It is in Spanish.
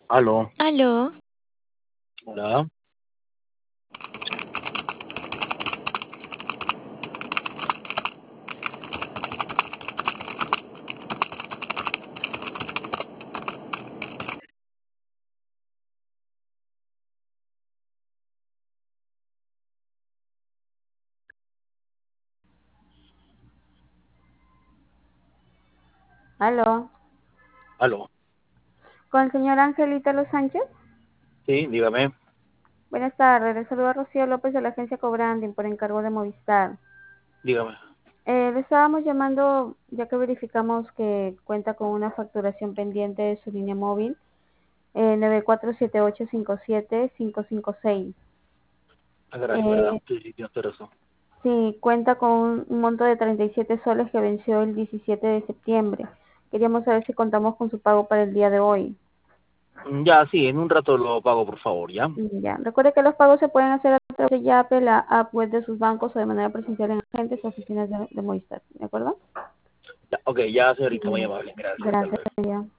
Aló, Aló, hola, Aló, aló. con el señor Angelito Los Sánchez. Sí, dígame, Buenas tardes, le saluda Rocío López de la agencia Cobranding por encargo de Movistar. dígame. Le estábamos llamando ya que verificamos que cuenta con una facturación pendiente de su línea móvil, 9478575556. Ah, caray, ¿verdad? Eh, Sí, sí, tienes razón. sí, cuenta con un monto de 37 soles que venció el 17 de septiembre. Queríamos saber si contamos con su pago para el día de hoy. Ya, sí, en un rato lo pago, por favor, ¿ya? Ya, recuerde que los pagos se pueden hacer a través de Yape, la app web de sus bancos o de manera presencial en agentes o oficinas de Movistar, ¿de acuerdo? Ya, ok, ya, señorita, muy Ya, amable. Gracias, hasta gracias, luego. ya.